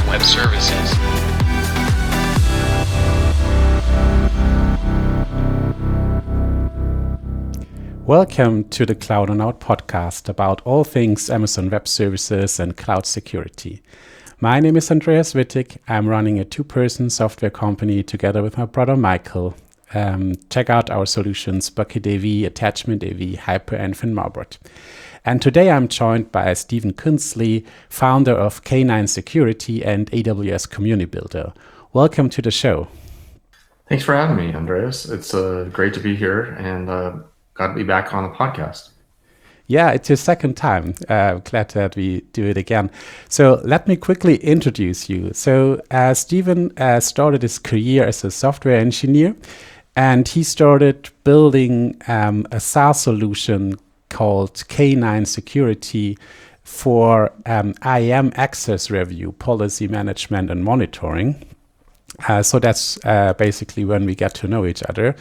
Web Services. Welcome to the Cloud on Out podcast about all things Amazon Web Services and cloud security. My name is Andreas Wittig. I'm running a two-person software company together with my brother Michael. Check out our solutions Bucket AV, Attachment AV, HyperEnv, and Marbot. And today I'm joined by Stephen Künzli, founder of K9 Security and AWS Community Builder. Welcome to the show. Thanks for having me, Andreas. It's great to be here and glad to be back on the podcast. Yeah, it's your second time. Glad that we do it again. So let me quickly introduce you. So Stephen started his career as a software engineer, and he started building a SaaS solution called K9 Security for IAM access review, policy management, and monitoring. So that's basically when we get to know each other.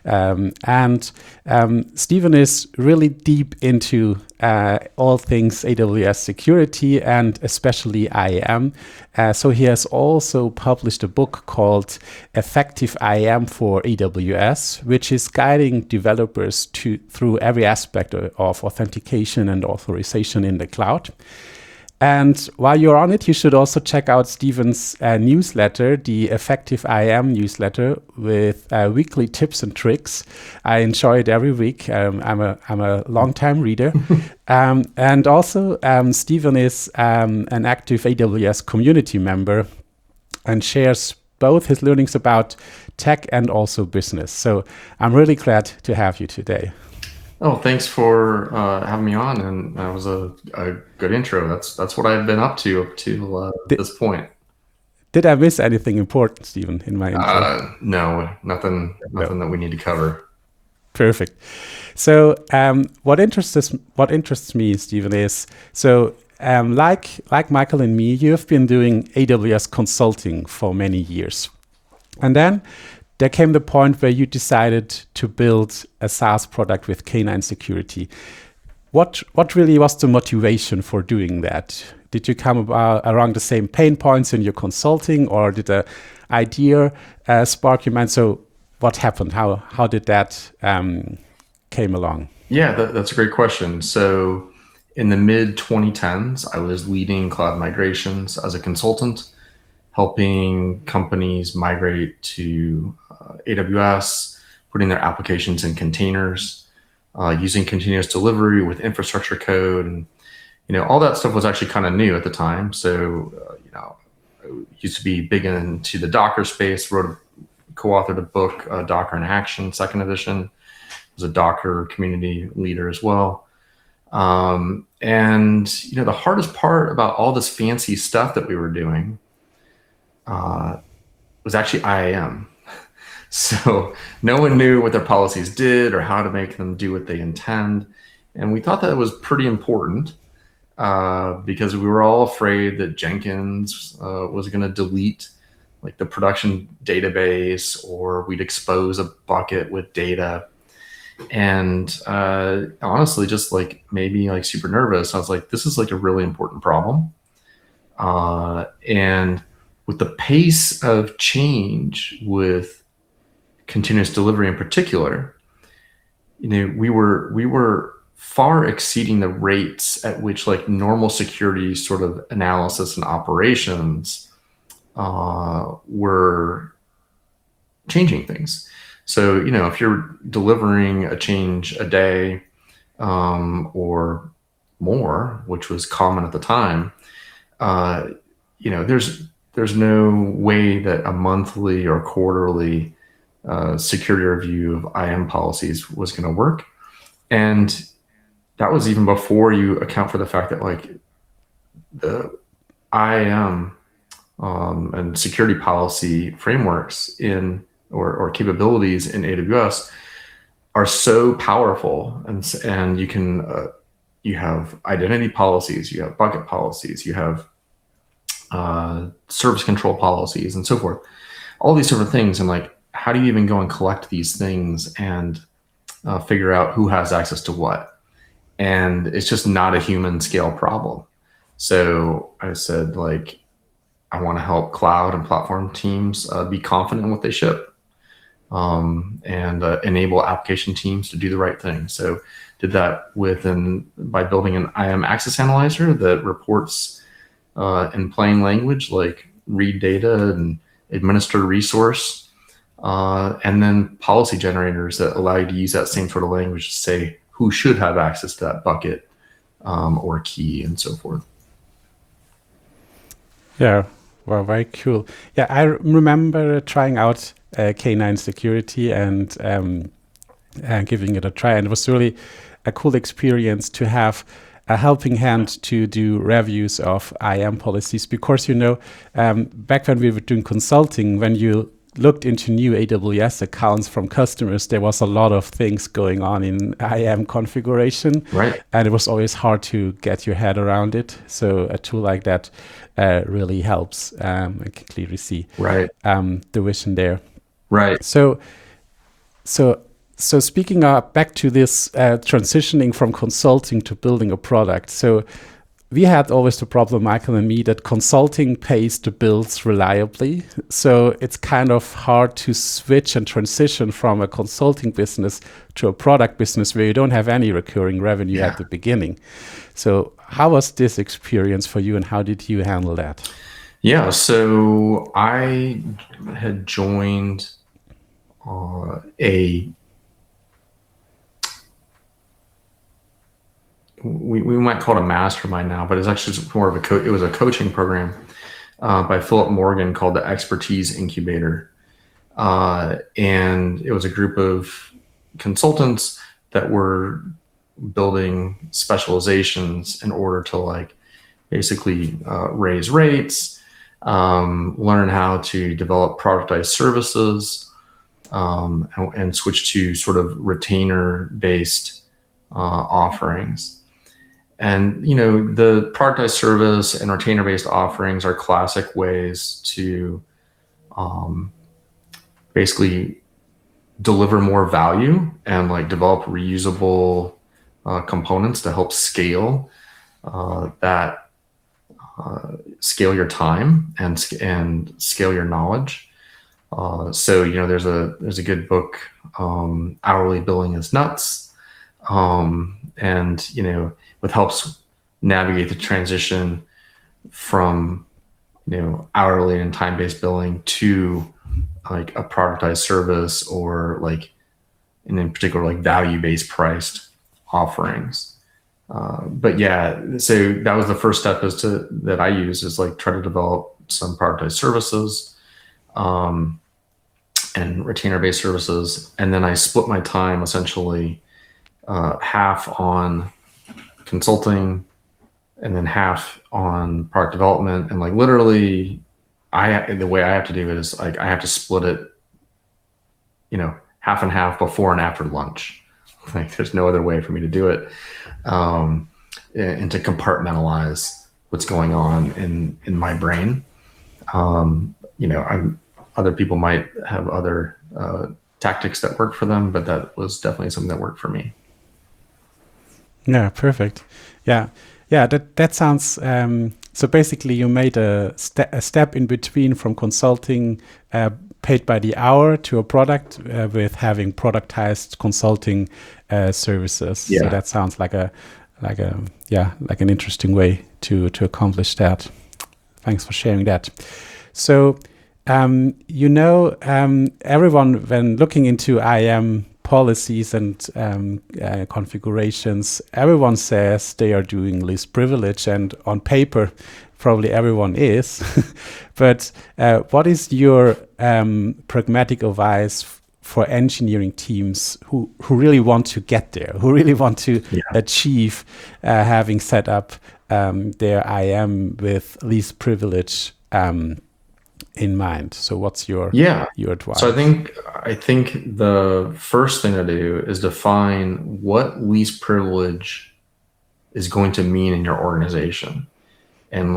And Stephen is really deep into all things AWS security and especially IAM. So he has also published a book called Effective IAM for AWS, which is guiding developers through every aspect of authentication and authorization in the cloud. And while you're on it, you should also check out Stephen's newsletter, the Effective IAM newsletter, with weekly tips and tricks. I enjoy it every week. I'm a long-time reader. And also, Stephen is an active AWS community member and shares both his learnings about tech and also business. So I'm really glad to have you today. Oh, thanks for having me on, and that was a good intro. That's what I've been up to this point. Did I miss anything important, Stephen, in my intro? No, nothing that we need to cover. Perfect. So what interests me, Stephen, is like Michael and me, you have been doing AWS consulting for many years, and then there came the point where you decided to build a SaaS product with K9 Security. What really was the motivation for doing that? Did you come around the same pain points in your consulting, or did the idea spark your mind? So what happened? How did that came along? Yeah, that's a great question. So in the mid 2010s, I was leading cloud migrations as a consultant, helping companies migrate to AWS, putting their applications in containers, using continuous delivery with infrastructure code, and all that stuff was actually kind of new at the time. So I used to be big into the Docker space. Co-authored a book, Docker in Action, second edition. Was a Docker community leader as well. And the hardest part about all this fancy stuff that we were doing was actually IAM. So no one knew what their policies did or how to make them do what they intend. And we thought that was pretty important because we were all afraid that Jenkins was going to delete like the production database, or we'd expose a bucket with data. And honestly, just like maybe like super nervous. I was like, this is like a really important problem. And with the pace of change with continuous delivery in particular, we were far exceeding the rates at which like normal security sort of analysis and operations were changing things. So, if you're delivering a change a day or more, which was common at the time, there's no way that a monthly or quarterly security review of IAM policies was going to work. And that was even before you account for the fact that like the IAM and security policy frameworks or capabilities in AWS are so powerful, and you can you have identity policies, you have bucket policies, you have service control policies, and so forth. All these sort of things, and like, how do you even go and collect these things and figure out who has access to what? And it's just not a human scale problem. So I said, like, I want to help cloud and platform teams be confident in what they ship, and enable application teams to do the right thing. So did that by building an IAM access analyzer that reports in plain language, like read data and administer resource, and then policy generators that allow you to use that same sort of language to say who should have access to that bucket or key and so forth. Yeah, well, very cool. Yeah, I remember trying out K9 Security and giving it a try, and it was really a cool experience to have a helping hand to do reviews of IAM policies, because back when we were doing consulting, when you looked into new AWS accounts from customers, there was a lot of things going on in IAM configuration, Right. and it was always hard to get your head around it. So a tool like that really helps. I can clearly see Right. the vision there. Right. So speaking back to this transitioning from consulting to building a product. So we had always the problem, Michael and me, that consulting pays the bills reliably. So it's kind of hard to switch and transition from a consulting business to a product business where you don't have any recurring revenue at the beginning. So how was this experience for you, and how did you handle that? Yeah, so I had joined we might call it a mastermind now, but it's actually more of it was a coaching program by Philip Morgan called the Expertise Incubator. And it was a group of consultants that were building specializations in order to basically raise rates, learn how to develop productized services, and switch to sort of retainer-based offerings. And, the productized service and retainer-based offerings are classic ways to basically deliver more value and develop reusable components to help scale scale your time and scale your knowledge. So there's a good book, Hourly Billing is Nuts, and it helps navigate the transition from hourly and time-based billing to a productized service, or and in particular value-based priced offerings. But yeah, so that was the first step that I use is try to develop some productized services and retainer-based services, and then I split my time essentially half on consulting and then half on product development. And literally, the way I have to do it is I have to split it, half and half before and after lunch. There's no other way for me to do it, and to compartmentalize what's going on in my brain. Other people might have other tactics that work for them, but that was definitely something that worked for me. Yeah, perfect. Yeah, that sounds. So basically, you made a step in between from consulting paid by the hour to a product with having productized consulting services. Yeah. So that sounds like an interesting way to accomplish that. Thanks for sharing that. So everyone, when looking into IAM policies and configurations, everyone says they are doing least privilege, and on paper probably everyone is. But what is your pragmatic advice for engineering teams who really want to get there, who really want to achieve having set up their IAM with least privilege in mind? So what's your advice? So I think the first thing to do is define what least privilege is going to mean in your organization. And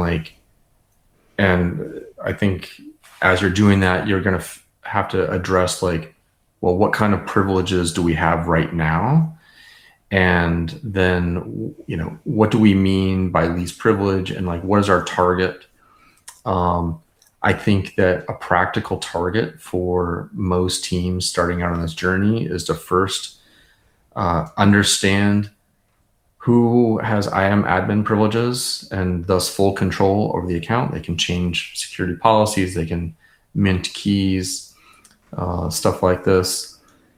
I think as you're doing that, you're going to have to address what kind of privileges do we have right now? And then, what do we mean by least privilege, and what is our target? I think that a practical target for most teams starting out on this journey is to first understand who has IAM admin privileges and thus full control over the account. They can change security policies, they can mint keys, stuff like this.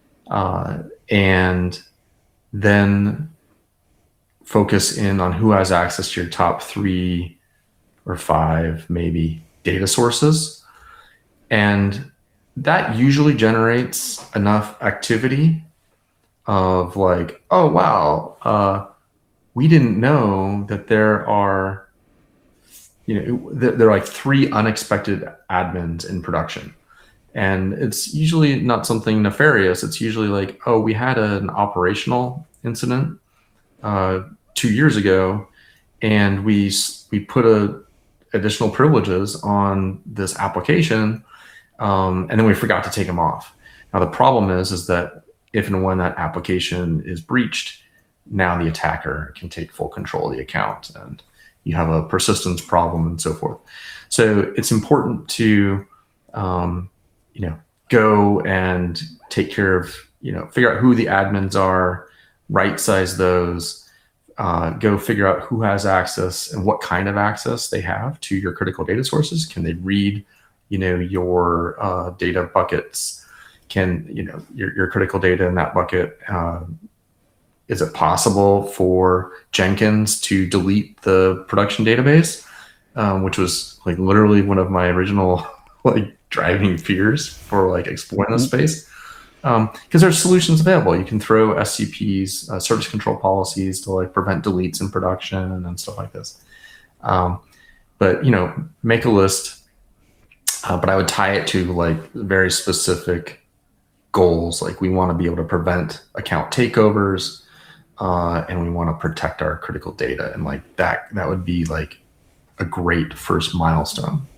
And then focus in on who has access to your top 3 or 5, maybe, data sources. And that usually generates enough activity of like, oh, wow, we didn't know that there are, there are like 3 unexpected admins in production. And it's usually not something nefarious. It's usually like, oh, we had an operational incident 2 years ago, and we put additional privileges on this application, and then we forgot to take them off. Now the problem is that if and when that application is breached, now the attacker can take full control of the account, and you have a persistence problem and so forth. So it's important to go and take care of, figure out who the admins are, right size those, go figure out who has access and what kind of access they have to your critical data sources. Can they read, your data buckets? Can, your critical data in that bucket, is it possible for Jenkins to delete the production database? Which was like literally one of my original driving fears for exploring this space. Because there's solutions available. You can throw SCPs, service control policies, to prevent deletes in production and stuff like this. But make a list. But I would tie it to very specific goals. We want to be able to prevent account takeovers, and we want to protect our critical data. And that would be a great first milestone.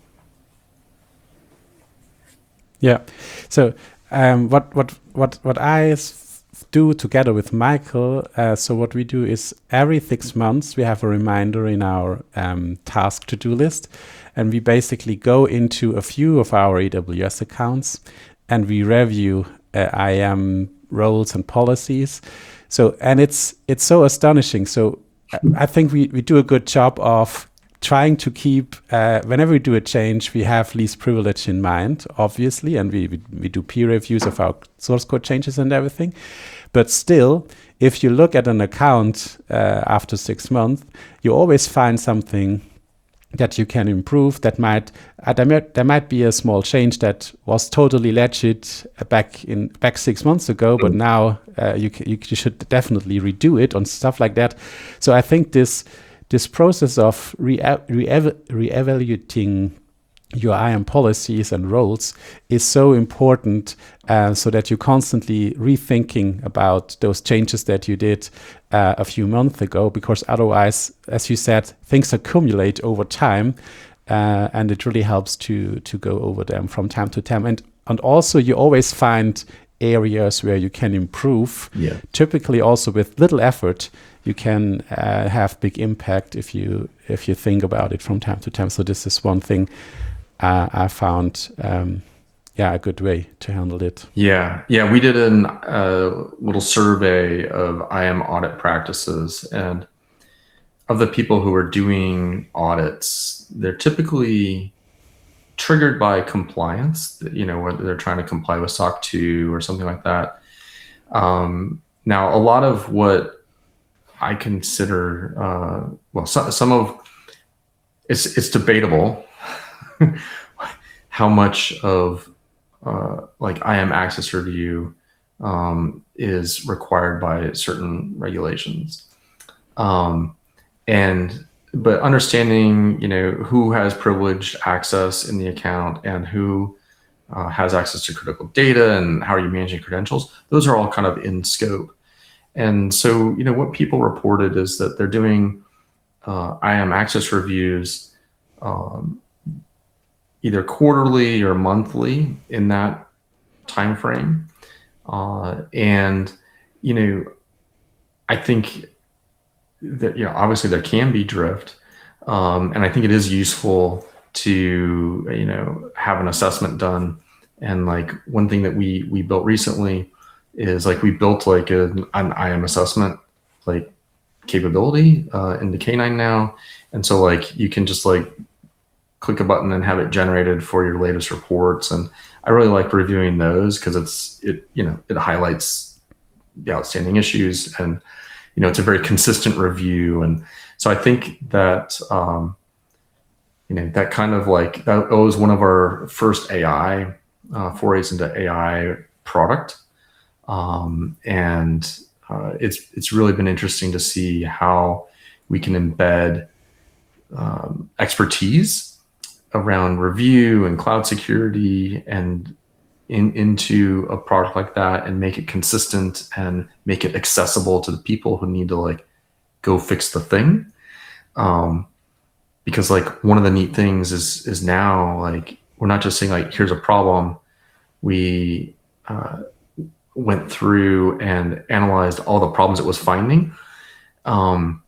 Yeah. So what I do together with Michael, so what we do is every 6 months we have a reminder in our task to-do list, and we basically go into a few of our AWS accounts and we review IAM roles and policies. So, and it's so astonishing. So I think we do a good job of trying to keep, whenever we do a change, we have least privilege in mind, obviously, and we do peer reviews of our source code changes and everything. But still, if you look at an account after 6 months, you always find something that you can improve. That there might be a small change that was totally legit back 6 months ago, but now you should definitely redo it on stuff like that. So I think this process of re-evaluating your IAM policies and roles is so important, so that you're constantly rethinking about those changes that you did a few months ago, because otherwise, as you said, things accumulate over time, and it really helps to go over them from time to time. And also you always find areas where you can improve. Yeah. Typically also with little effort, you can have big impact if you think about it from time to time. So this is one thing I found, a good way to handle it. Yeah. We did a little survey of IAM audit practices, and of the people who are doing audits, they're typically triggered by compliance, whether they're trying to comply with SOC 2 or something like that. Now, a lot of what I consider, some of it's debatable how much of IAM access review is required by certain regulations, but understanding who has privileged access in the account and who has access to critical data and how are you managing credentials, those are all kind of in scope. And so what people reported is that they're doing IAM access reviews either quarterly or monthly in that time frame. And I think that obviously there can be drift, and I think it is useful to, have an assessment done. And like one thing that we built recently is like we built like an IAM assessment like capability in the K9 now. And so like you can just like click a button and have it generated for your latest reports. And I really like reviewing those because it highlights the outstanding issues, and it's a very consistent review. And so I think that that kind of like that was one of our first AI forays into AI product, and it's really been interesting to see how we can embed expertise around review and cloud security and into a product like that, and make it consistent and make it accessible to the people who need to like go fix the thing. Because like one of the neat things is now like we're not just saying like here's a problem. We went through and analyzed all the problems it was finding, and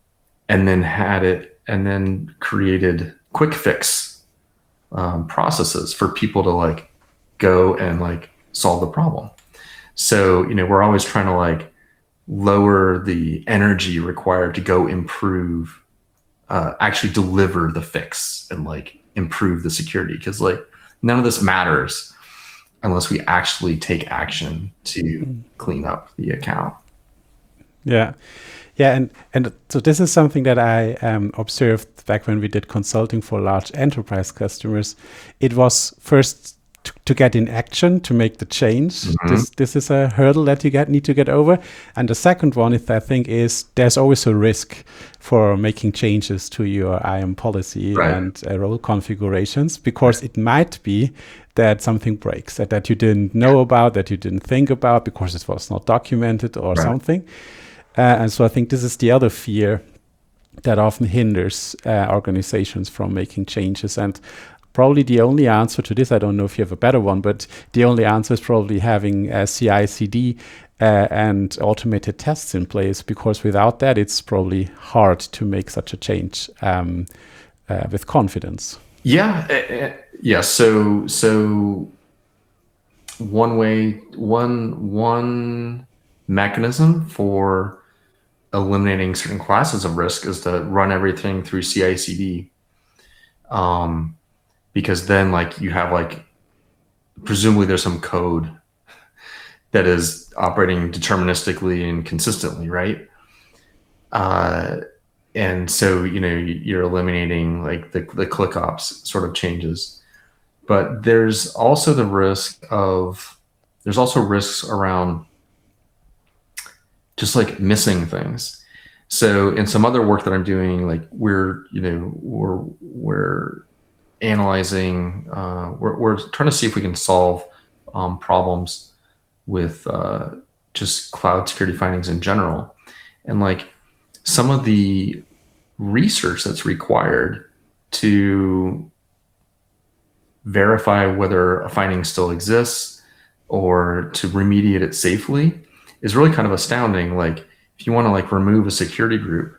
then created quick fix processes for people to like go and like solve the problem. So we're always trying to like lower the energy required to go improve, actually deliver the fix and like improve the security, because like none of this matters unless we actually take action to clean up the account. Yeah. Yeah, and so this is something that I observed back when we did consulting for large enterprise customers. It was first to get in action, to make the change. This is a hurdle that you need to get over. And the second one is, I think, is there's always a risk for making changes to your IAM policy and role configurations, because it might be that something breaks, that you didn't know about, that you didn't think about because it was not documented or something. And so I think this is the other fear that often hinders organizations from making changes. And probably the only answer to this, I don't know if you have a better one, but the only answer is probably having CI/CD and automated tests in place, because without that, it's probably hard to make such a change with confidence. Yeah. So one mechanism for eliminating certain classes of risk is to run everything through CI/CD, because then like you have like presumably there's some code that is operating deterministically and consistently, right? And so you're eliminating like the ClickOps sort of changes, but there's also risks around just like missing things. So in some other work that I'm doing, like we're analyzing, we're trying to see if we can solve problems with just cloud security findings in general. And like some of the research that's required to verify whether a finding still exists or to remediate it safely is really kind of astounding. Like if you want to like remove a security group,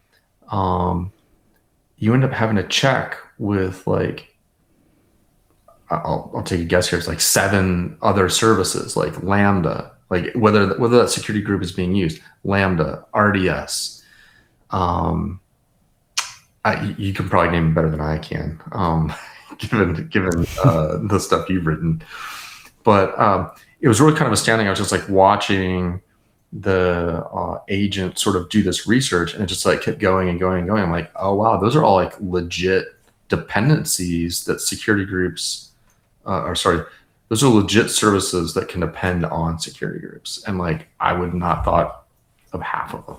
you end up having to check with like, I'll take a guess here. It's like 7 other services, like Lambda, like whether that security group is being used, Lambda, RDS. You can probably name it better than I can, given the stuff you've written. But it was really kind of astounding. I was just like watching the agent sort of do this research, and it just like kept going and going and going. I'm like, oh wow, those are all like legit dependencies that security groups, those are legit services that can depend on security groups. And like, I would not thought of half of them.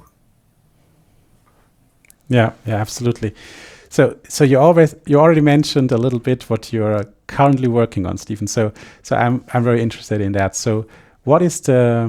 Yeah, absolutely. So you already mentioned a little bit what you're currently working on, Stephen. So I'm very interested in that. So what is the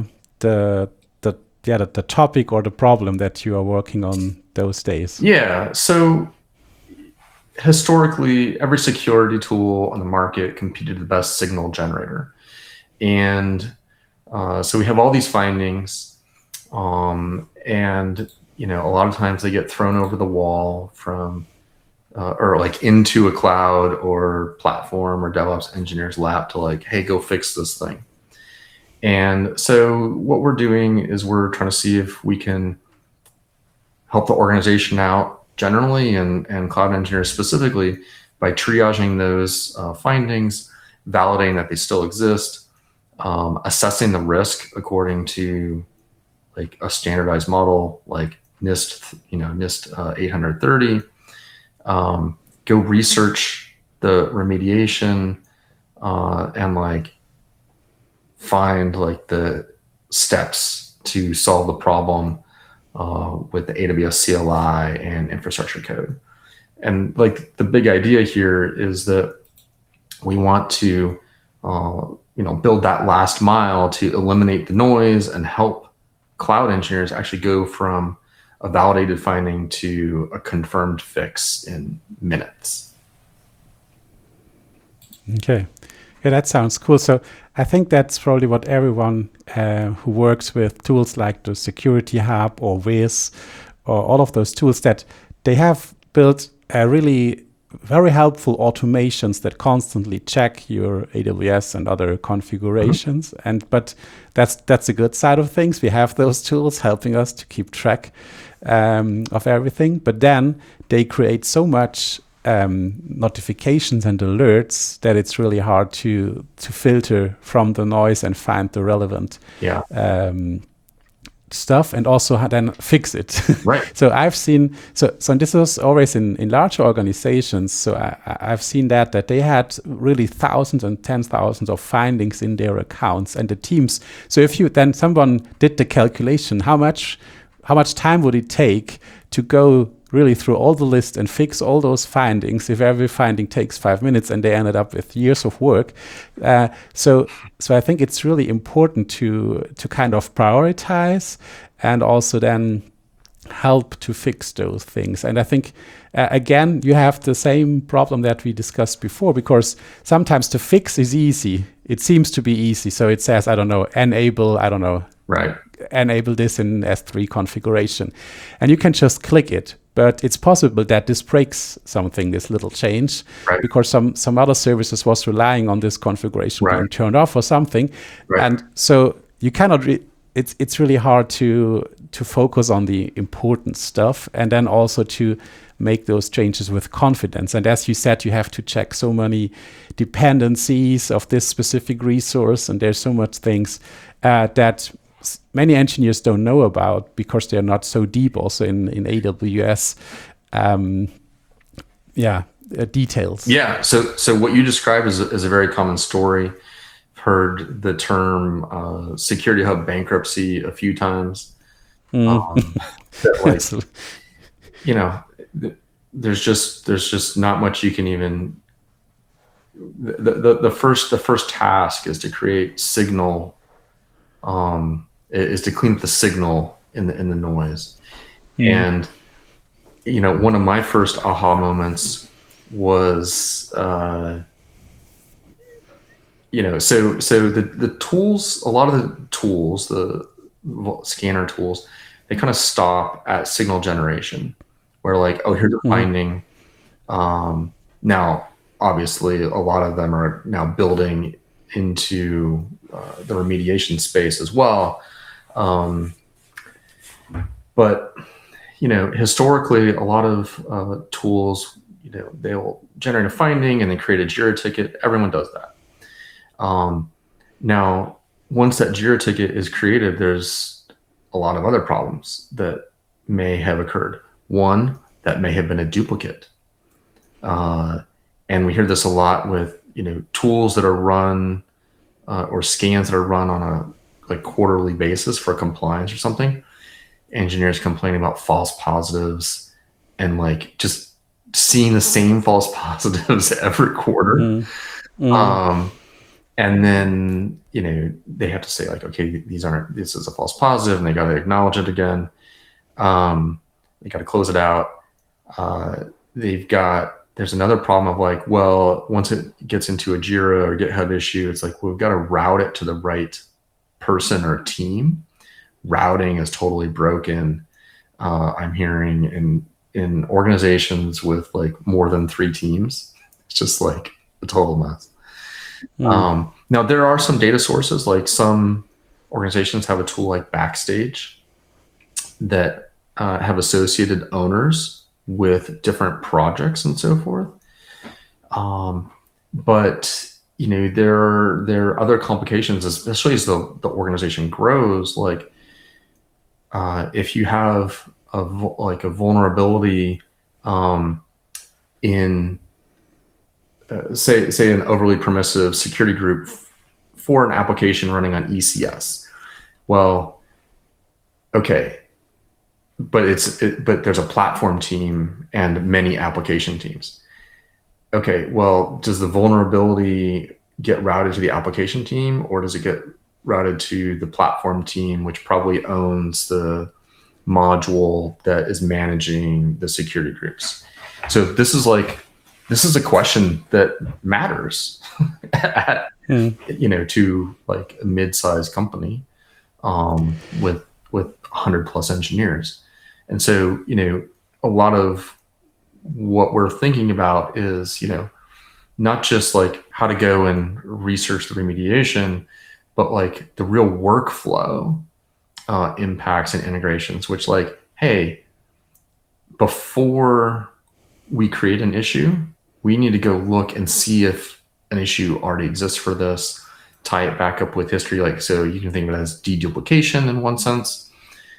topic or the problem that you are working on those days? Yeah. So historically, every security tool on the market competed the best signal generator, and so we have all these findings, and a lot of times they get thrown over the wall from or like into a cloud or platform or DevOps engineer's lap to like, hey, go fix this thing. And so what we're doing is we're trying to see if we can help the organization out generally and cloud engineers specifically by triaging those findings, validating that they still exist, assessing the risk according to like a standardized model like NIST, NIST 830. Go research the remediation and like find like the steps to solve the problem with the AWS CLI and infrastructure code. And like the big idea here is that we want to build that last mile to eliminate the noise and help cloud engineers actually go from a validated finding to a confirmed fix in minutes. Okay. Yeah, that sounds cool. So I think that's probably what everyone who works with tools like the Security Hub or Wiz or all of those tools, that they have built a really very helpful automations that constantly check your AWS and other configurations. But that's a good side of things. We have those tools helping us to keep track of everything. But then they create so much notifications and alerts that it's really hard to filter from the noise and find the relevant stuff, and also then fix it. Right. So I've seen, and this was always in large organizations. So I've seen that they had really thousands and 10,000s of findings in their accounts and the teams. So if someone did the calculation, how much time would it take to go really through all the list and fix all those findings if every finding takes 5 minutes and they ended up with years of work. So I think it's really important to kind of prioritize and also then help to fix those things. And I think, again, you have the same problem that we discussed before, because sometimes the fix is easy. It seems to be easy. So it says, enable this in S3 configuration. And you can just click it. But it's possible that this breaks something, this little change, because some other services was relying on this configuration being turned off or something. And so you cannot, it's really hard to focus on the important stuff and then also to make those changes with confidence. And as you said, you have to check so many dependencies of this specific resource, and there's so much things that many engineers don't know about because they're not so deep also in AWS details. Yeah. So what you described is a very common story. I've heard the term Security Hub bankruptcy a few times. There's just not much you can even. The first task is to create signal. Is to clean up the signal in the noise. And one of my first aha moments was so the tools, a lot of the tools, the scanner tools, they kind of stop at signal generation, where like, oh, here's a finding. Now obviously a lot of them are now building into the remediation space as well. But historically, a lot of tools, they'll generate a finding and then create a Jira ticket. Everyone does that. Now, once that Jira ticket is created, there's a lot of other problems that may have occurred. One, that may have been a duplicate. And we hear this a lot with, tools that are run or scans that are run on a quarterly basis for compliance or something. Engineers complaining about false positives and just seeing the same false positives every quarter. And then, they have to say okay, this is a false positive, and they got to acknowledge it again. They got to close it out. There's another problem of once it gets into a Jira or GitHub issue, it's we've got to route it to the right person or team. Routing is totally broken. I'm hearing, and in organizations with like more than 3 teams, it's just like a total mess. Now there are some data sources, like some organizations have a tool like Backstage that have associated owners with different projects and so forth. But there are other complications, especially as the organization grows. Like if you have a vulnerability in say an overly permissive security group for an application running on ECS. Well, okay, but there's a platform team and many application teams. Okay, well, does the vulnerability get routed to the application team, or does it get routed to the platform team, which probably owns the module that is managing the security groups? So this is a question that matters to like a mid-sized company with 100 plus engineers. And so, a lot of what we're thinking about is, not just like how to go and research the remediation, but like the real workflow impacts and integrations, which like, hey, before we create an issue, we need to go look and see if an issue already exists for this, tie it back up with history. Like, so you can think of it as deduplication in one sense.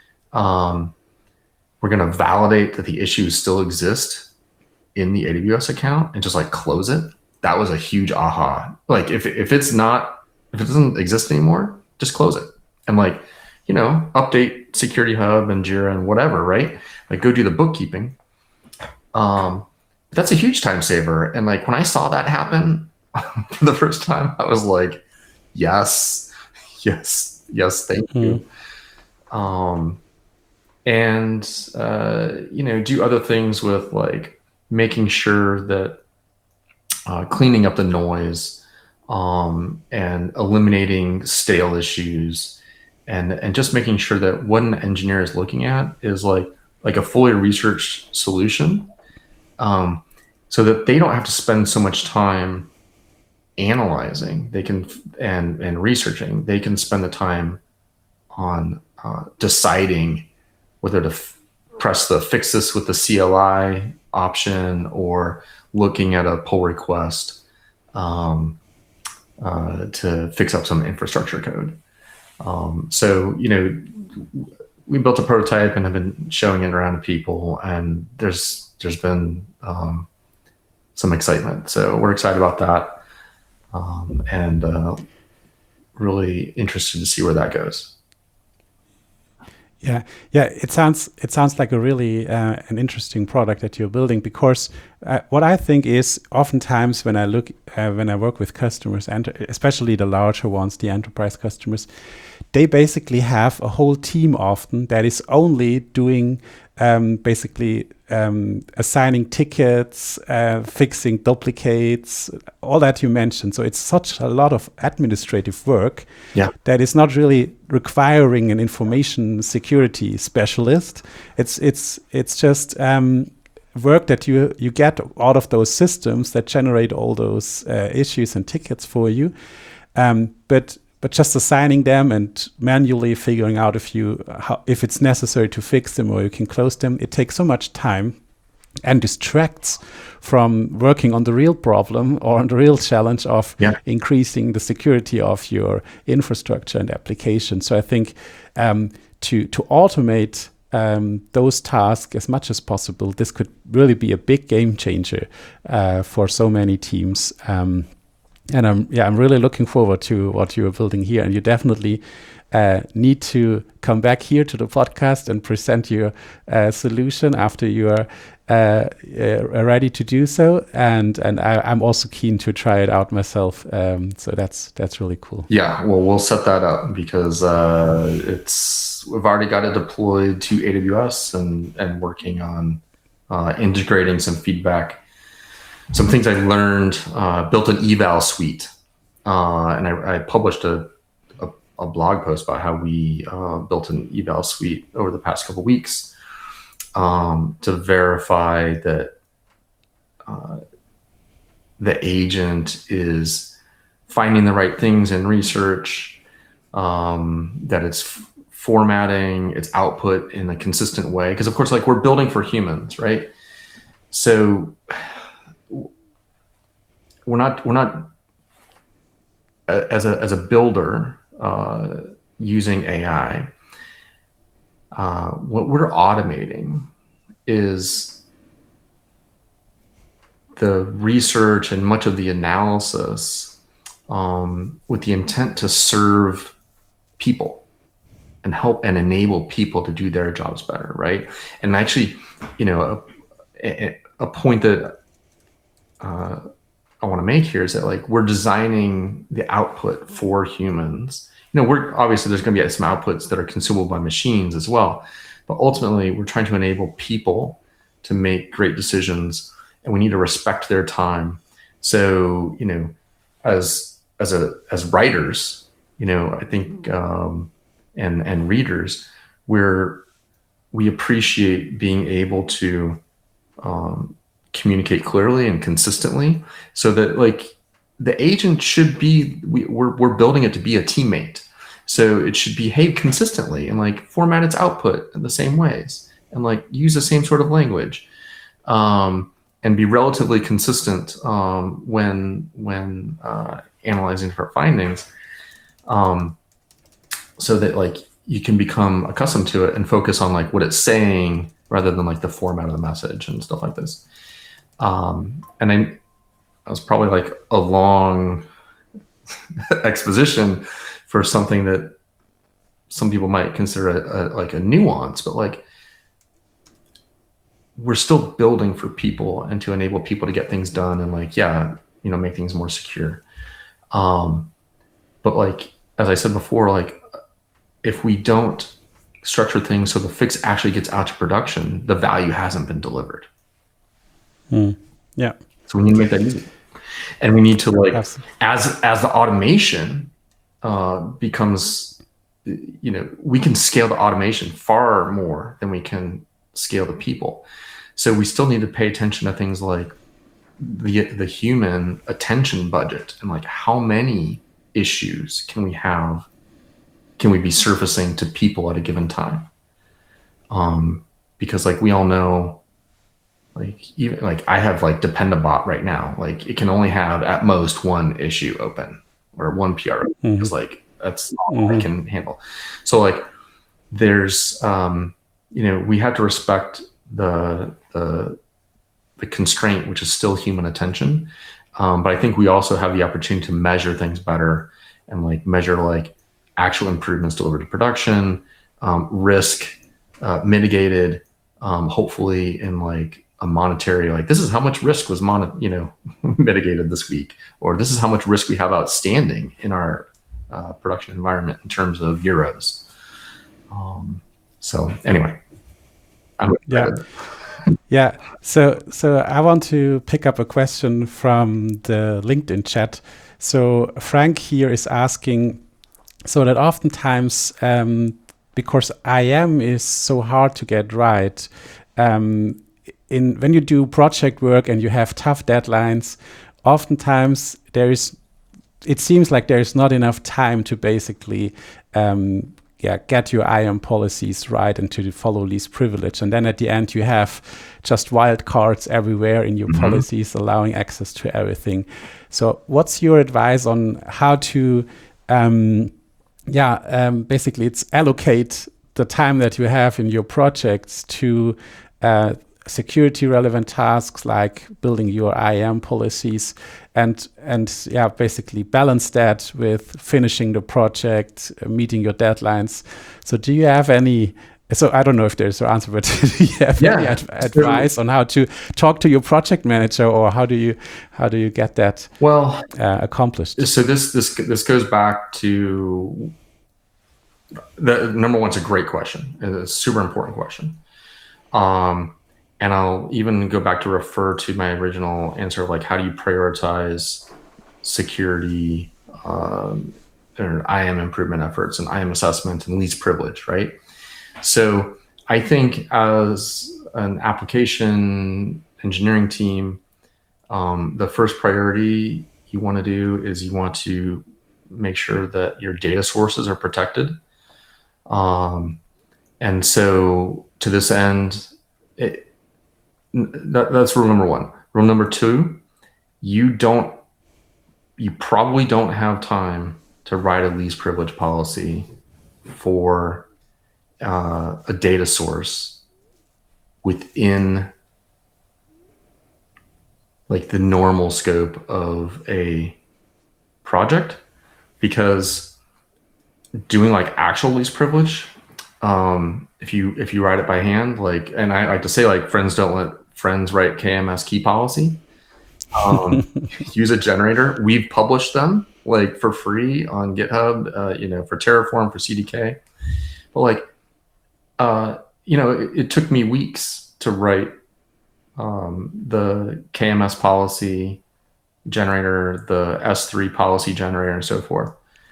We're going to validate that the issues still exist in the AWS account and just like close it. That was a huge aha. Like if it doesn't exist anymore, just close it. And like, update Security Hub and Jira and whatever, right? Like go do the bookkeeping. That's a huge time saver. And like when I saw that happen for the first time, I was like, yes, thank you. And do other things with like making sure that cleaning up the noise and eliminating stale issues and just making sure that what an engineer is looking at is like a fully researched solution, so that they don't have to spend so much time analyzing. They can and researching. They can spend the time on deciding whether to press the fix this with the CLI option or looking at a pull request to fix up some infrastructure code. So we built a prototype and have been showing it around to people, and there's been some excitement. So we're excited about that, and really interested to see where that goes. Yeah. It sounds like a really an interesting product that you're building, because what I think is oftentimes when I work with customers, and especially the larger ones, the enterprise customers, they basically have a whole team often that is only doing assigning tickets, fixing duplicates, all that you mentioned. So it's such a lot of administrative work that is not really requiring an information security specialist. It's just work that you get out of those systems that generate all those issues and tickets for you. But just assigning them and manually figuring out if it's necessary to fix them or you can close them, it takes so much time and distracts from working on the real problem or on the real challenge of increasing the security of your infrastructure and application. So I think to automate those tasks as much as possible, this could really be a big game changer for so many teams. And I'm really looking forward to what you are building here. And you definitely need to come back here to the podcast and present your solution after you are ready to do so. And I'm also keen to try it out myself. So that's really cool. Yeah, well, we'll set that up because we've already got it deployed to AWS and working on integrating some feedback. Some things I learned, built an eval suite, and I published a blog post about how we built an eval suite over the past couple of weeks. to verify that the agent is finding the right things in research, that it's formatting its output in a consistent way. Because of course, like, we're building for humans, right? So we're not as a builder using AI. What we're automating is the research and much of the analysis, with the intent to serve people and help and enable people to do their jobs better, right? And actually, a point that I want to make here is that, like, we're designing the output for humans. We're obviously, there's going to be some outputs that are consumable by machines as well, but ultimately we're trying to enable people to make great decisions, and we need to respect their time. So, as writers, I think, and readers, we appreciate being able to communicate clearly and consistently, so that, like, the agent should be, we're building it to be a teammate. So it should behave consistently and, like, format its output in the same ways, and, like, use the same sort of language, and be relatively consistent when analyzing for findings, so that, like, you can become accustomed to it and focus on, like, what it's saying rather than, like, the format of the message and stuff like this. And I was probably, like, a long exposition for something that some people might consider a nuance, but, like, we're still building for people and to enable people to get things done and, like, make things more secure. But, like, as I said before, like, if we don't structure things so the fix actually gets out to production, the value hasn't been delivered. Yeah. So we need to make that easy. And we need to, like, Yes. as the automation becomes, we can scale the automation far more than we can scale the people. So we still need to pay attention to things like the human attention budget, and, like, how many issues can we be surfacing to people at a given time? Because, like, we all know, like, even, like, I have, like, Dependabot right now, like, it can only have at most one issue open or one PR, because, like, that's all I can handle. So, like, there's we have to respect the constraint, which is still human attention, but I think we also have the opportunity to measure things better, and, like, measure, like, actual improvements delivered to production, risk mitigated, hopefully in, like, a monetary, like, this is how much risk was mitigated this week, or this is how much risk we have outstanding in our production environment in terms of euros. So anyway, Yeah. So I want to pick up a question from the LinkedIn chat. So Frank here is asking, so that oftentimes, because IAM is so hard to get right, when you do project work and you have tough deadlines, oftentimes it seems like there is not enough time to basically get your IAM policies right and to follow least privilege. And then at the end, you have just wildcards everywhere in your policies, allowing access to everything. So what's your advice on how to, basically it's allocate the time that you have in your projects to security relevant tasks like building your IAM policies, and basically balance that with finishing the project, meeting your deadlines. So do you have any, so I don't know if there's an answer, but do you have any advice on how to talk to your project manager, or how do you get that accomplished? So this goes back to the number one. It's a great question. It's a super important question. And I'll even go back to refer to my original answer of, like, how do you prioritize security or IAM improvement efforts and IAM assessment and least privilege, right? So I think as an application engineering team, the first priority you want to do is you want to make sure that your data sources are protected. And so to this end, that's rule number one. Rule number two, you probably don't have time to write a least privilege policy for a data source within like the normal scope of a project, because doing like actual least privilege, if you write it by hand, like, and I like to say, like, friends don't let friends write KMS key policy. Use a generator. We've published them like for free on GitHub, for Terraform, for CDK. But like, it took me weeks to write the KMS policy generator, the S3 policy generator, and so forth.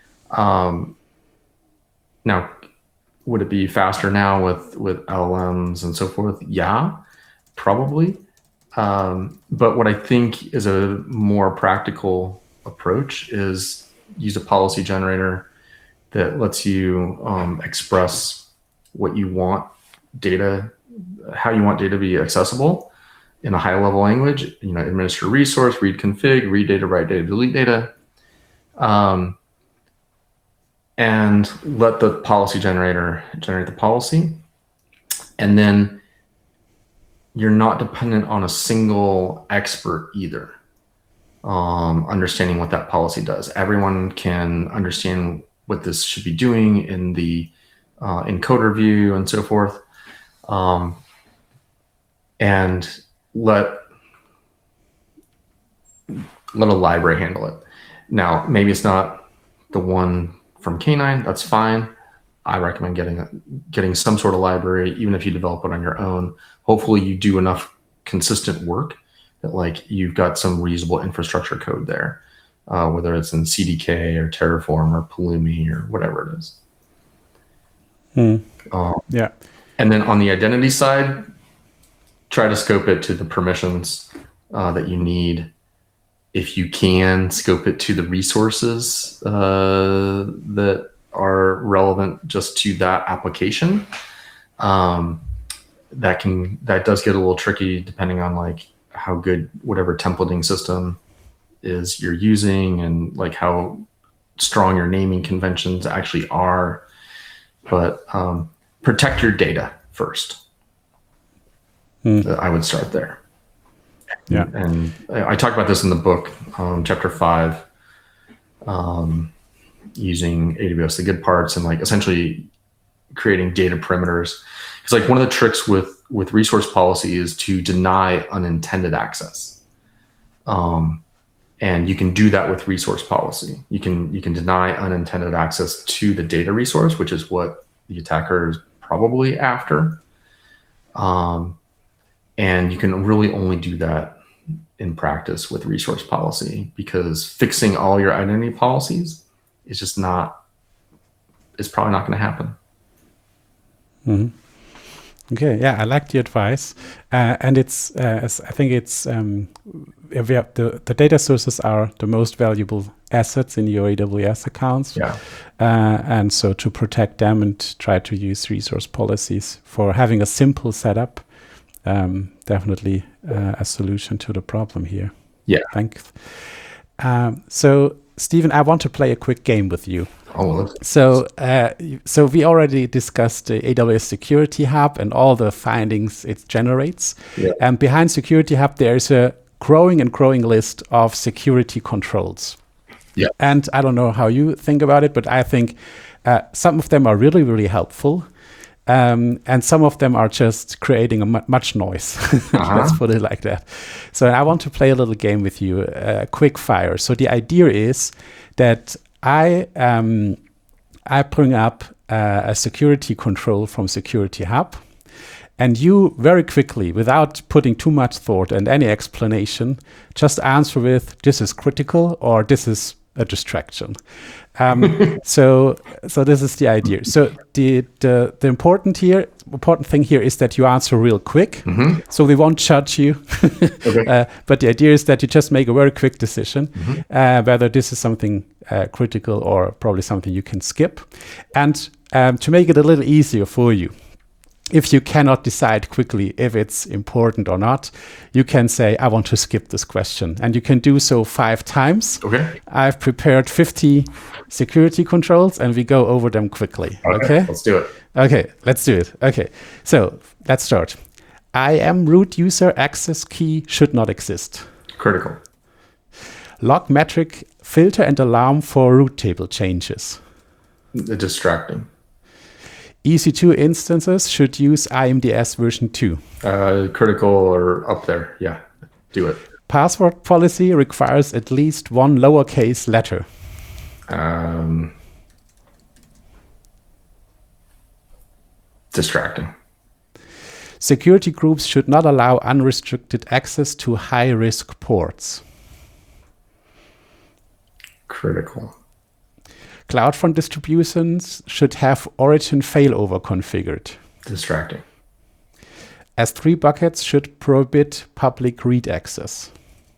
Now, would it be faster now with LLMs and so forth? Yeah, probably. But what I think is a more practical approach is use a policy generator that lets you express what you want data, how you want data to be accessible in a high level language, administer resource, read config, read data, write data, delete data. And let the policy generator generate the policy. And then you're not dependent on a single expert either, understanding what that policy does. Everyone can understand what this should be doing in the encoder view and so forth. And let a library handle it. Now, maybe it's not the one from K9, that's fine. I recommend getting some sort of library, even if you develop it on your own. Hopefully you do enough consistent work that like you've got some reasonable infrastructure code there, whether it's in CDK or Terraform or Pulumi or whatever it is. Yeah. And then on the identity side, try to scope it to the permissions that you need. If you can, scope it to the resources that are relevant just to that application. That does get a little tricky depending on like how good whatever templating system is you're using and like how strong your naming conventions actually are. But protect your data first. I would start there. Yeah. And I talk about this in the book, chapter 5, using AWS, the good parts, and like essentially creating data perimeters. It's like one of the tricks with resource policy is to deny unintended access. And you can do that with resource policy. You can deny unintended access to the data resource, which is what the attacker is probably after. And you can really only do that in practice with resource policy, because fixing all your identity policies is just it's probably not going to happen. Okay, yeah, I like the advice. And it's, I think it's, we have the data sources are the most valuable assets in your AWS accounts. Yeah. And so to protect them and try to use resource policies for having a simple setup, definitely a solution to the problem here. Yeah. Thanks. So, Stephen, I want to play a quick game with you. Oh, so we already discussed the AWS Security Hub and all the findings it generates. Yeah. And behind Security Hub, there is a growing list of security controls. Yeah. And I don't know how you think about it, but I think some of them are really, really helpful. And some of them are just creating much noise. Let's put it like that. So I want to play a little game with you, quick fire. So the idea is that I bring up a security control from Security Hub, and you very quickly, without putting too much thought and any explanation, just answer with, this is critical, or this is a distraction. So this is the idea. So the important thing here is that you answer real quick. So we won't judge you. Okay. But the idea is that you just make a very quick decision whether this is something critical or probably something you can skip. And to make it a little easier for you, if you cannot decide quickly if it's important or not, you can say, I want to skip this question. And you can do so 5 times. Okay. I've prepared 50 security controls and we go over them quickly. Okay? Let's do it. Okay, let's do it. Okay, so let's start. IAM root user access key should not exist. Critical. Log metric filter and alarm for root table changes. Distracting. EC2 instances should use IMDS version 2. Critical or up there. Yeah, do it. Password policy requires at least 1 lowercase letter. Distracting. Security groups should not allow unrestricted access to high-risk ports. Critical. CloudFront distributions should have origin failover configured. Distracting. S3 buckets should prohibit public read access.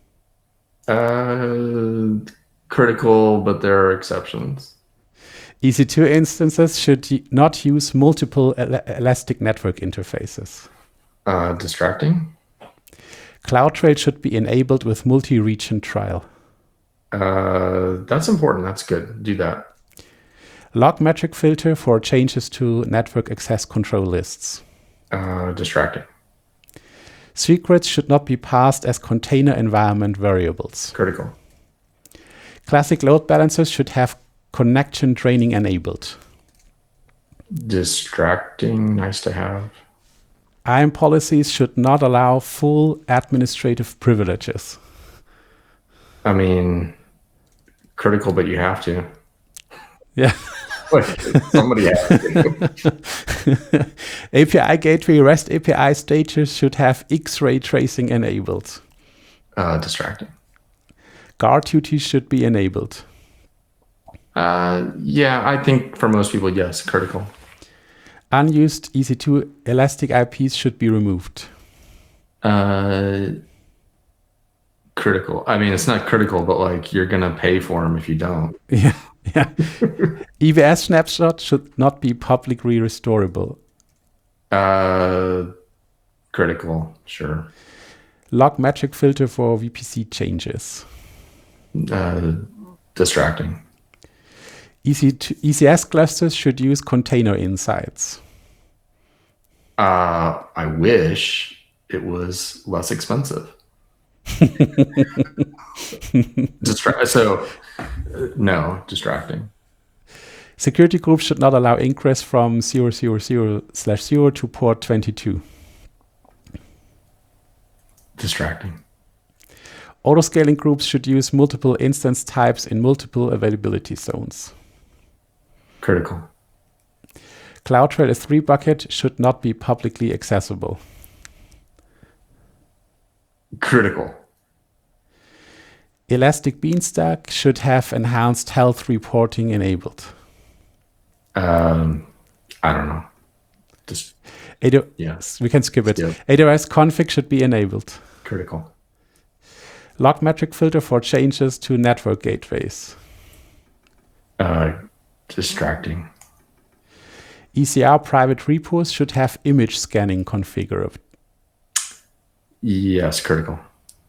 Critical, but there are exceptions. EC2 instances should not use multiple elastic network interfaces. Distracting. CloudTrail should be enabled with multi-region trial. That's important. That's good. Do that. Log metric filter for changes to network access control lists. Distracting. Secrets should not be passed as container environment variables. Critical. Classic load balancers should have connection draining enabled. Distracting. Nice to have. IAM policies should not allow full administrative privileges. I mean, critical, but you have to. Yeah. Somebody has to. API gateway REST API stages should have X-ray tracing enabled. Distracting. Guard duties should be enabled. Yeah, I think for most people, yes, critical. Unused EC2 elastic IPs should be removed. Critical. I mean, it's not critical, but like you're gonna pay for them if you don't. Yeah. EVS snapshot should not be publicly restorable. Critical, sure. Log metric filter for VPC changes. Distracting. ECS clusters should use container insights. I wish it was less expensive. No, distracting. Security groups should not allow ingress from 000/0 to port 22. Distracting. Autoscaling groups should use multiple instance types in multiple availability zones. Critical. CloudTrail S3 bucket should not be publicly accessible. Critical. Elastic Beanstalk should have enhanced health reporting enabled. I don't know. Just Yes, we can skip it. Still. AWS config should be enabled. critical. Log metric filter for changes to network gateways. Distracting. ECR private repos should have image scanning configured. Yes, critical.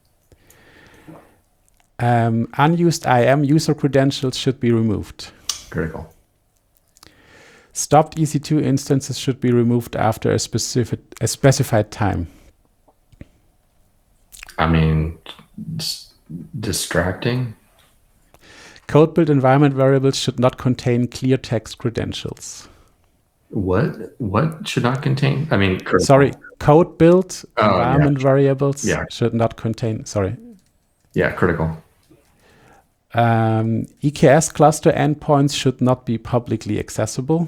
Unused IAM user credentials should be removed. Critical. Stopped EC2 instances should be removed after a specified time. I mean, distracting. Code build environment variables should not contain clear text credentials. What should not contain? I mean, critical. Sorry, code build Oh, environment variables Yeah. should not contain. Sorry. Yeah, critical. EKS cluster endpoints should not be publicly accessible.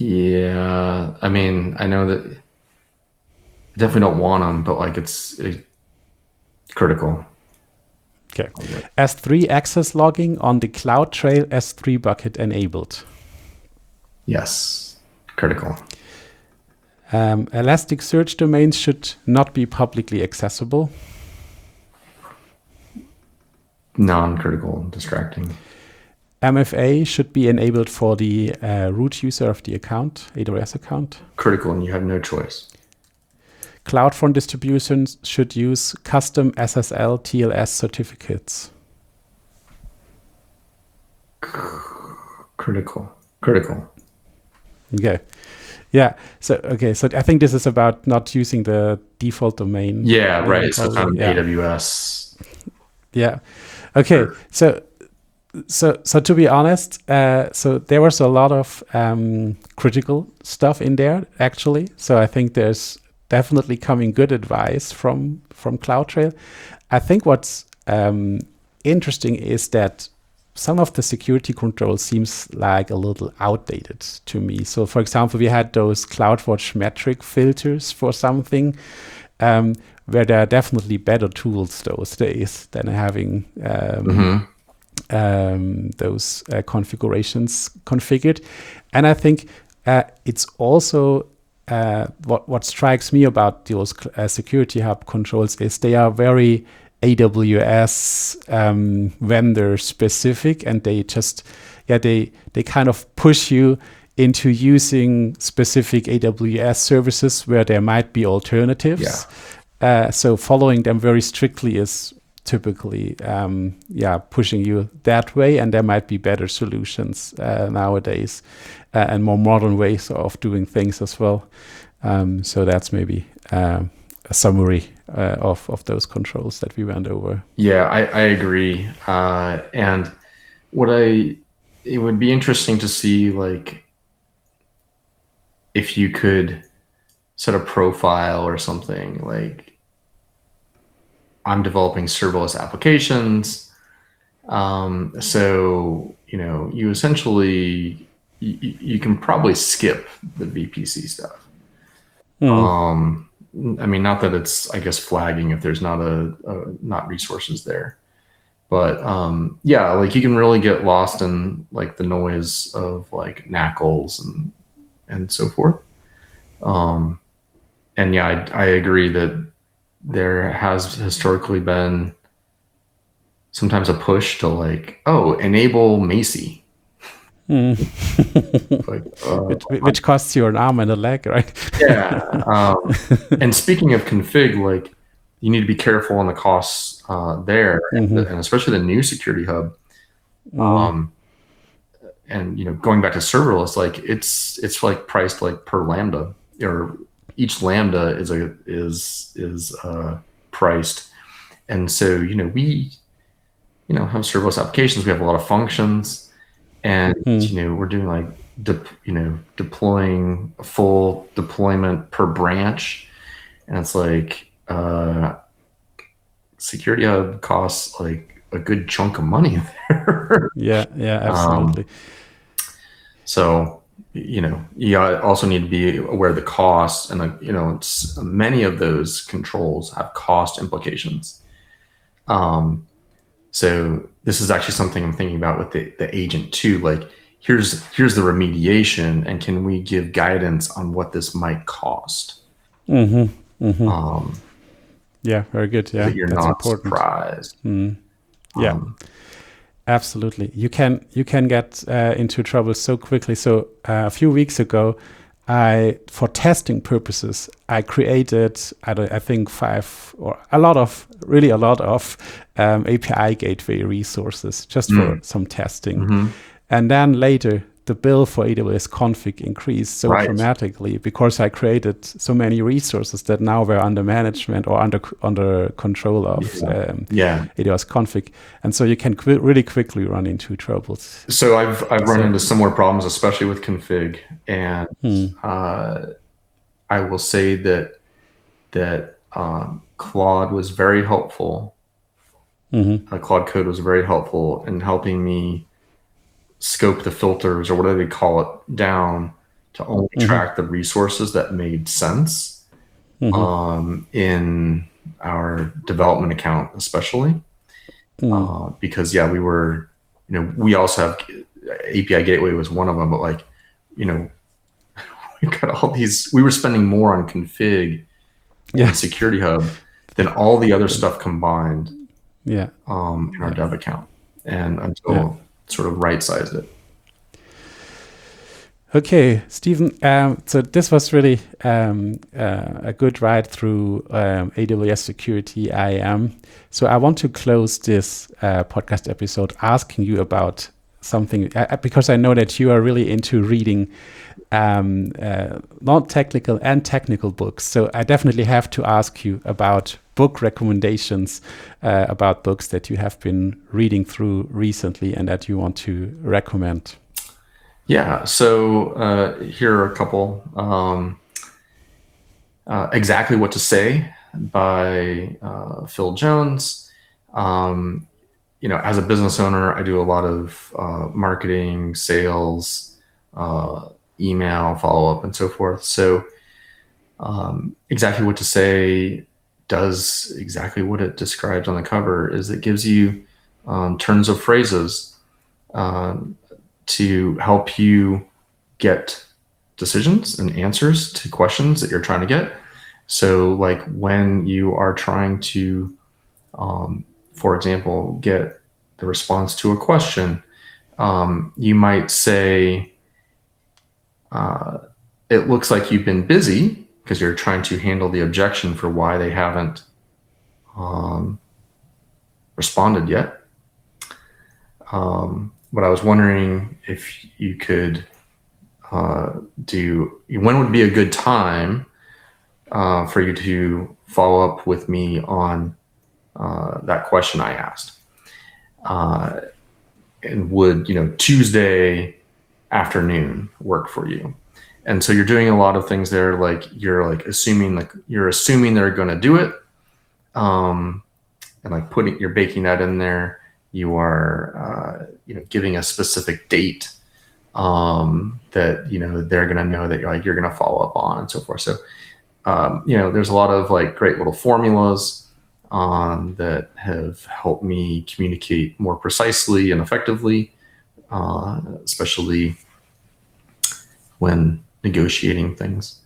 Yeah, I mean, I know that definitely don't want them, but like it's critical. Okay. S3 access logging on the CloudTrail S3 bucket enabled. Yes, critical. Elasticsearch domains should not be publicly accessible. Non-critical, distracting. MFA should be enabled for the root user of the account, AWS account. Critical, and you have no choice. CloudFront distributions should use custom SSL TLS certificates. Critical. Okay. Yeah. So I think this is about not using the default domain. Yeah, right. So probably. AWS. Yeah. Okay. Sure. So to be honest, so there was a lot of critical stuff in there actually. So I think there's definitely coming good advice from CloudTrail. I think what's interesting is that some of the security controls seems like a little outdated to me. So for example, we had those CloudWatch metric filters for something where there are definitely better tools those days than having those configurations configured. And I think it's also what strikes me about those Security Hub controls is they are very AWS vendor specific, and they just they kind of push you into using specific AWS services where there might be alternatives. So following them very strictly is typically pushing you that way, and there might be better solutions nowadays and more modern ways of doing things as well. So that's maybe a summary of those controls that we went over. Yeah, I agree. And it would be interesting to see, like, if you could set a profile or something, like, I'm developing serverless applications. So, you essentially, you can probably skip the VPC stuff. I mean, not that it's, I guess, flagging if there's not not resources there, but like you can really get lost in like the noise of like NACLs and so forth. And yeah, I agree that there has historically been sometimes a push to like, enable Macie. Like, which costs you an arm and a leg, right? Yeah. And speaking of config, like you need to be careful on the costs there, and especially the new Security Hub. And going back to serverless, like it's like priced like per lambda, or each lambda is priced, and so we have serverless applications. We have a lot of functions. And we're doing like deploying a full deployment per branch, and it's like Security Hub costs like a good chunk of money there. Yeah, absolutely. So you also need to be aware of the costs, and many of those controls have cost implications. So this is actually something I'm thinking about with the agent too. Like here's the remediation, and can we give guidance on what this might cost? Yeah, very good. Yeah, so that you're not important. Surprised. Yeah, absolutely. You can get into trouble so quickly. So a few weeks ago, for testing purposes, I created, I think a lot of API gateway resources just for some testing. And then later, the bill for AWS config increased so dramatically because I created so many resources that now were under management or under control of AWS config. And so you can really quickly run into troubles. So I've run into similar problems, especially with config. And I will say that Claude was very helpful. Claude Code was very helpful in helping me scope the filters, or whatever they call it, down to only track the resources that made sense in our development account, especially. Because we were, we also have API Gateway was one of them, but like, we got all these, we were spending more on config and Security Hub than all the other stuff combined in our dev account, and until sort of right-sized it. Okay, Stephen, so this was really a good ride through AWS Security IAM. So I want to close this podcast episode asking you about something, because I know that you are really into reading non-technical and technical books. So I definitely have to ask you about book recommendations, about books that you have been reading through recently and that you want to recommend. Yeah, so here are a couple. Exactly What to Say by Phil Jones. As a business owner, I do a lot of marketing, sales, email, follow-up, and so forth. So Exactly What to Say does exactly what it describes on the cover, is it gives you turns of phrases to help you get decisions and answers to questions that you're trying to get. So like when you are trying to, for example, get the response to a question, you might say, it looks like you've been busy, because you're trying to handle the objection for why they haven't responded yet. But I was wondering if you could when would be a good time for you to follow up with me on that question I asked. And would, Tuesday afternoon work for you? And so you're doing a lot of things there, like you're assuming they're going to do it, and like you're baking that in there. You are giving a specific date that they're going to know that you're going to follow up on, and so forth. So there's a lot of like great little formulas that have helped me communicate more precisely and effectively, especially when negotiating things,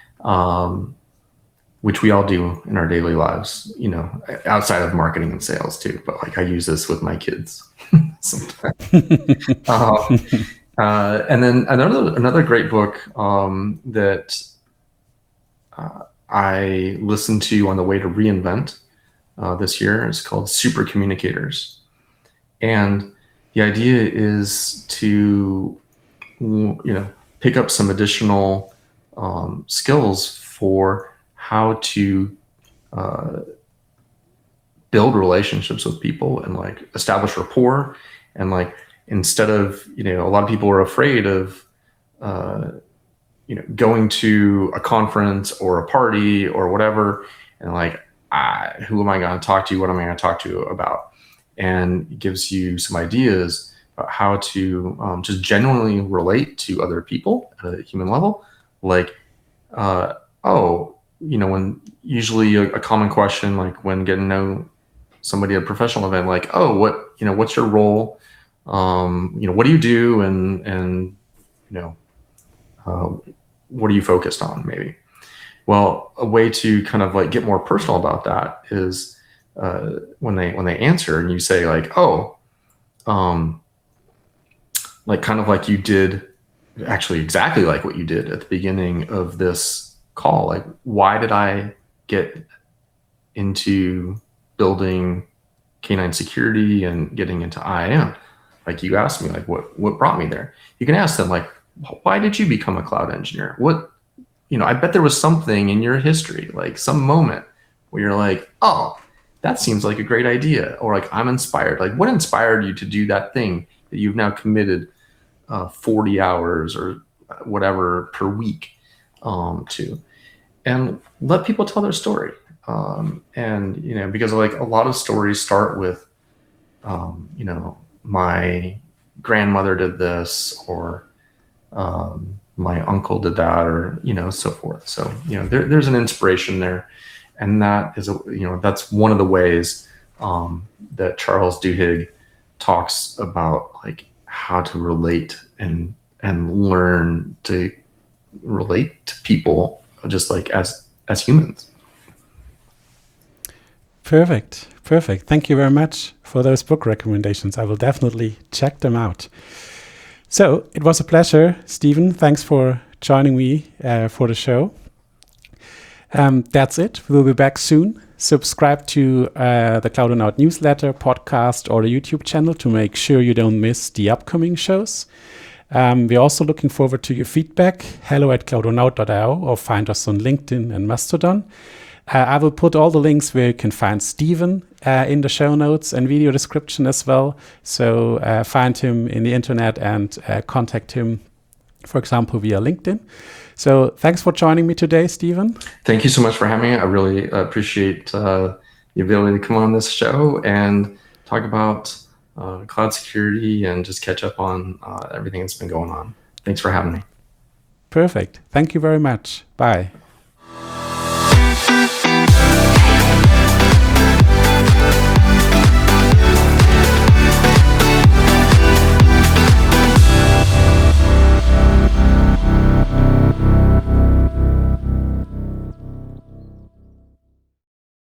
which we all do in our daily lives, outside of marketing and sales too. But like I use this with my kids sometimes. And then another great book that I listened to on the way to reInvent this year is called Super Communicators. And the idea is to, pick up some additional skills for how to build relationships with people and like establish rapport. And like, instead of, a lot of people are afraid of, going to a conference or a party or whatever, and like, who am I going to talk to? What am I going to talk to about? And it gives you some ideas about how to just genuinely relate to other people at a human level. Like, when usually a common question, like when getting to know somebody at a professional event, like, what's your role? What do you do? And what are you focused on, maybe? Well, a way to kind of like get more personal about that is when they answer and you say like, like kind of like you did, actually exactly like what you did at the beginning of this call. Like, why did I get into building K9 security and getting into IAM? Like you asked me, like what brought me there? You can ask them like, why did you become a cloud engineer? I bet there was something in your history, like some moment where you're like, that seems like a great idea. Or like, I'm inspired. Like, what inspired you to do that thing that you've now committed 40 hours or whatever per week to? And let people tell their story. And, because like a lot of stories start with, my grandmother did this, or, my uncle did that, or, so forth. So, there's an inspiration there. And that is, that's one of the ways that Charles Duhigg talks about, like, how to relate and learn to relate to people, just like as humans. Perfect. Thank you very much for those book recommendations. I will definitely check them out. So it was a pleasure, Stephen. Thanks for joining me for the show. That's it. We'll be back soon. Subscribe to the Cloudonaut newsletter, podcast, or the YouTube channel to make sure you don't miss the upcoming shows. We're also looking forward to your feedback. hello@cloudonaut.io, or find us on LinkedIn and Mastodon. I will put all the links where you can find Stephen in the show notes and video description as well. So find him in the internet and contact him, for example, via LinkedIn. So thanks for joining me today, Stephen. Thank you so much for having me. I really appreciate the ability to come on this show and talk about cloud security and just catch up on everything that's been going on. Thanks for having me. Perfect. Thank you very much. Bye.